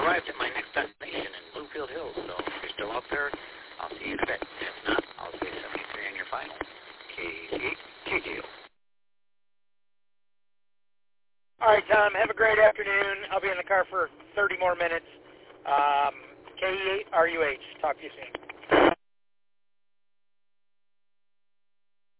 arrived at my next destination in Bluefield Hills, so if you're still up there, I'll see you in a bit. If not, I'll say 73 on your final. KZH. All right, Tom, have a great afternoon. I'll be in the car for 30 more minutes. KE8 RUH. Talk to you soon.